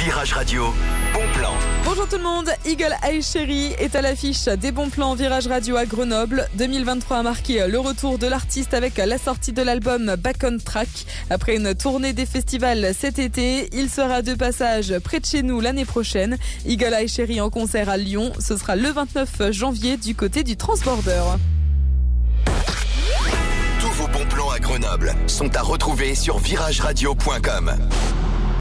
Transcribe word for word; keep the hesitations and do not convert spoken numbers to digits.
Virage Radio, bon plan. Bonjour tout le monde, Eagle Eye Cherry est à l'affiche des bons plans Virage Radio à Grenoble. deux mille vingt-trois a marqué le retour de l'artiste avec la sortie de l'album Back on Track. Après une tournée des festivals cet été, il sera de passage près de chez nous l'année prochaine. Eagle Eye Cherry en concert à Lyon, ce sera le vingt-neuf janvier du côté du Transborder. Tous vos bons plans à Grenoble sont à retrouver sur virage radio point com.